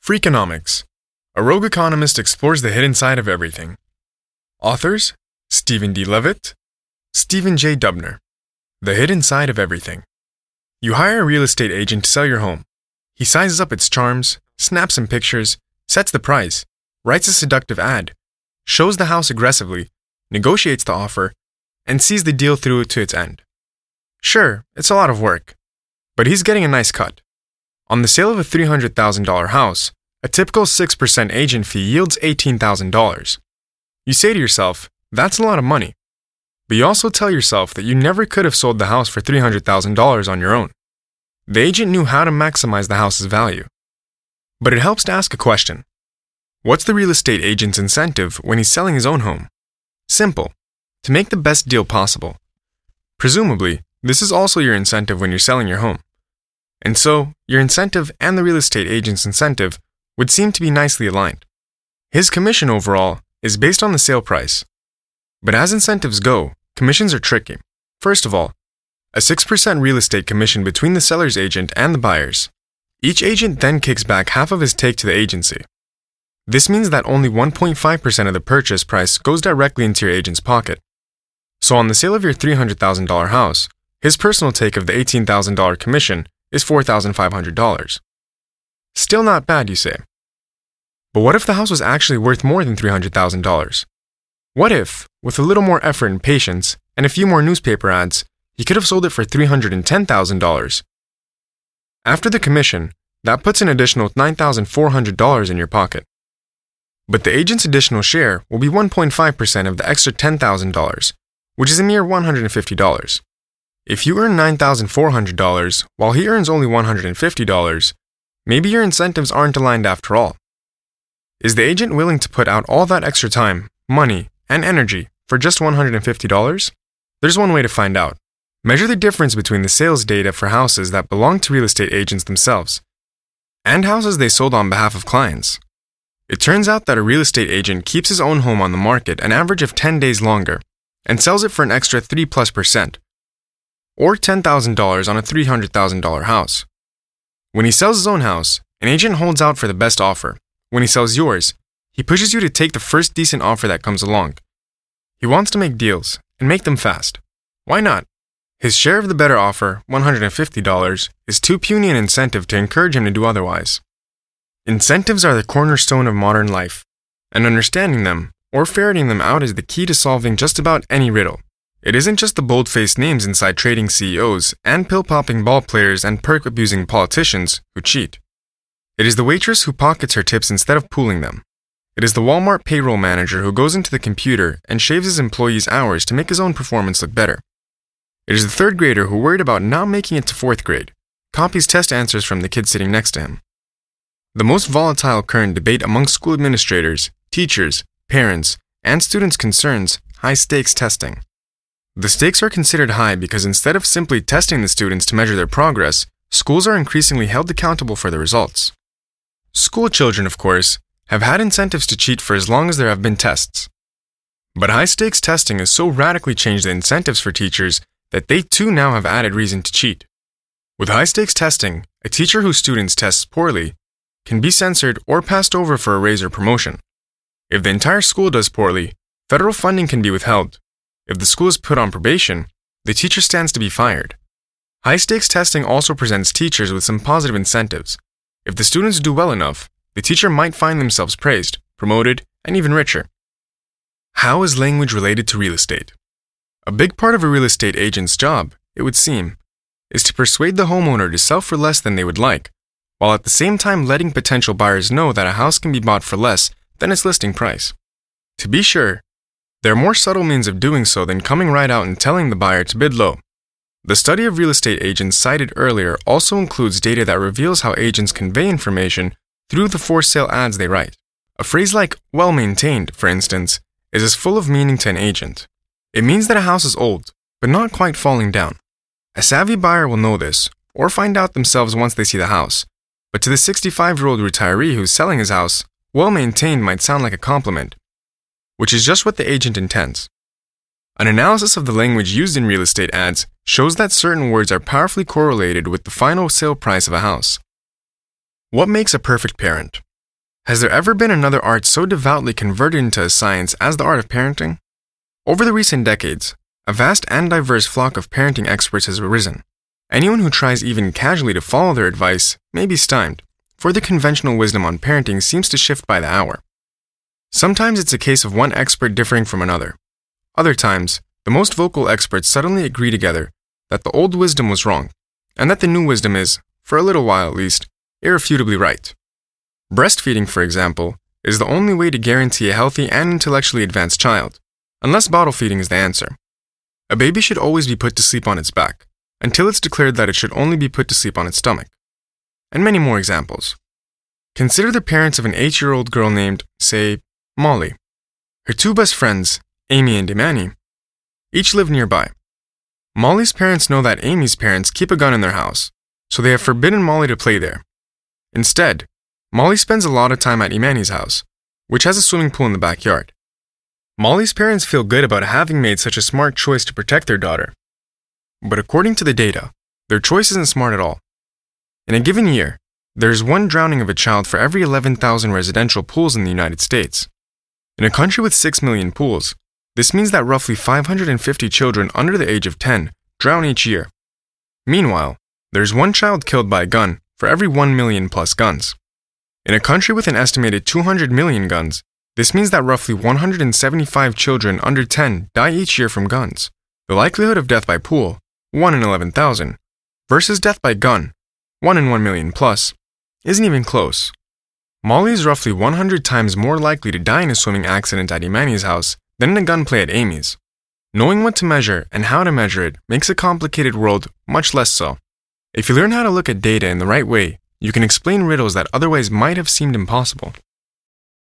Freakonomics. A rogue economist explores the hidden side of everything. Authors: Stephen D. Levitt, Stephen J. Dubner. The hidden side of everything. You hire a real estate agent to sell your home. He sizes up its charms, snaps some pictures, sets the price, writes a seductive ad, shows the house aggressively, negotiates the offer, and sees the deal through to its end. Sure, it's a lot of work, but he's getting a nice cut. On the sale of a $300,000 house, a typical 6% agent fee yields $18,000. You say to yourself, that's a lot of money. But you also tell yourself that you never could have sold the house for $300,000 on your own. The agent knew how to maximize the house's value. But it helps to ask a question. What's the real estate agent's incentive when he's selling his own home? Simple: to make the best deal possible. Presumably, this is also your incentive when you're selling your home. And so, your incentive and the real estate agent's incentive would seem to be nicely aligned. His commission overall is based on the sale price. But as incentives go, commissions are tricky. First of all, a 6% real estate commission between the seller's agent and the buyers. Each agent then kicks back half of his take to the agency. This means that only 1.5% of the purchase price goes directly into your agent's pocket. So on the sale of your $300,000 house, his personal take of the $18,000 commission is $4,500. Still not bad, you say. But what if the house was actually worth more than $300,000? What if, with a little more effort and patience, and a few more newspaper ads, he could have sold it for $310,000? After the commission, that puts an additional $9,400 in your pocket. But the agent's additional share will be 1.5% of the extra $10,000, which is a mere $150. If you earn $9,400 while he earns only $150, maybe your incentives aren't aligned after all. Is the agent willing to put out all that extra time, money, and energy for just $150? There's one way to find out. Measure the difference between the sales data for houses that belong to real estate agents themselves and houses they sold on behalf of clients. It turns out that a real estate agent keeps his own home on the market an average of 10 days longer and sells it for an extra 3+%, or $10,000 on a $300,000 house. When he sells his own house, an agent holds out for the best offer. When he sells yours, he pushes you to take the first decent offer that comes along. He wants to make deals, and make them fast. Why not? His share of the better offer, $150, is too puny an incentive to encourage him to do otherwise. Incentives are the cornerstone of modern life, and understanding them, or ferreting them out, is the key to solving just about any riddle. It isn't just the bold-faced names inside trading CEOs and pill-popping ball players and perk-abusing politicians who cheat. It is the waitress who pockets her tips instead of pooling them. It is the Walmart payroll manager who goes into the computer and shaves his employees' hours to make his own performance look better. It is the third grader who, worried about not making it to fourth grade, copies test answers from the kid sitting next to him. The most volatile current debate among school administrators, teachers, parents, and students concerns high-stakes testing. The stakes are considered high because instead of simply testing the students to measure their progress, schools are increasingly held accountable for the results. School children, of course, have had incentives to cheat for as long as there have been tests. But high-stakes testing has so radically changed the incentives for teachers that they too now have added reason to cheat. With high-stakes testing, a teacher whose students tests poorly can be censored or passed over for a raise or promotion. If the entire school does poorly, federal funding can be withheld. If the school is put on probation, the teacher stands to be fired. High-stakes testing also presents teachers with some positive incentives. If the students do well enough, the teacher might find themselves praised, promoted, and even richer. How is language related to real estate? A big part of a real estate agent's job, it would seem, is to persuade the homeowner to sell for less than they would like, while at the same time letting potential buyers know that a house can be bought for less than its listing price. To be sure, there are more subtle means of doing so than coming right out and telling the buyer to bid low. The study of real estate agents cited earlier also includes data that reveals how agents convey information through the for-sale ads they write. A phrase like well-maintained, for instance, is as full of meaning to an agent. It means that a house is old, but not quite falling down. A savvy buyer will know this, or find out themselves once they see the house. But to the 65-year-old retiree who's selling his house, well-maintained might sound like a compliment, which is just what the agent intends. An analysis of the language used in real estate ads shows that certain words are powerfully correlated with the final sale price of a house. What makes a perfect parent? Has there ever been another art so devoutly converted into a science as the art of parenting? Over the recent decades, a vast and diverse flock of parenting experts has arisen. Anyone who tries even casually to follow their advice may be stymied, for the conventional wisdom on parenting seems to shift by the hour. Sometimes it's a case of one expert differing from another. Other times, the most vocal experts suddenly agree together that the old wisdom was wrong, and that the new wisdom is, for a little while at least, irrefutably right. Breastfeeding, for example, is the only way to guarantee a healthy and intellectually advanced child, unless bottle feeding is the answer. A baby should always be put to sleep on its back, until it's declared that it should only be put to sleep on its stomach. And many more examples. Consider the parents of an 8-year-old girl named, say, Molly. Her two best friends, Amy and Imani, each live nearby. Molly's parents know that Amy's parents keep a gun in their house, so they have forbidden Molly to play there. Instead, Molly spends a lot of time at Imani's house, which has a swimming pool in the backyard. Molly's parents feel good about having made such a smart choice to protect their daughter. But according to the data, their choice isn't smart at all. In a given year, there is one drowning of a child for every 11,000 residential pools in the United States. In a country with 6 million pools, this means that roughly 550 children under the age of 10 drown each year. Meanwhile, there's one child killed by a gun for every 1 million plus guns. In a country with an estimated 200 million guns, this means that roughly 175 children under 10 die each year from guns. The likelihood of death by pool, 1 in 11,000, versus death by gun, 1 in 1 million plus, isn't even close. Molly is roughly 100 times more likely to die in a swimming accident at Imani's house than in a gunplay at Amy's. Knowing what to measure and how to measure it makes a complicated world much less so. If you learn how to look at data in the right way, you can explain riddles that otherwise might have seemed impossible.